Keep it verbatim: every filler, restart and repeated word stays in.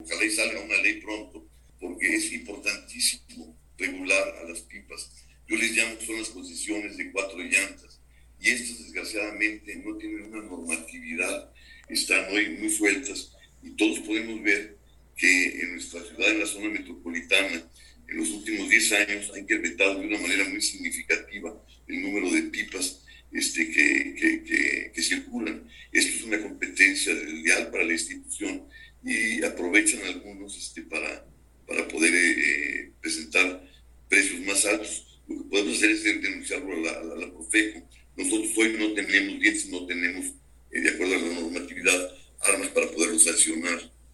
Ojalá y salga una ley pronto, porque es importantísimo regular a las pipas. Yo les llamo, son las concesiones de cuatro llantas, y estas desgraciadamente no tienen una normatividad, están hoy muy sueltas, y todos podemos ver que en nuestra ciudad, en la zona metropolitana, en los últimos diez años ha incrementado de una manera muy significativa el número de pipas este, que, que, que, que circulan. Esto es una competencia ideal para la institución, y aprovechan algunos este, para, para poder eh, presentar precios más altos. Lo que podemos hacer es de, de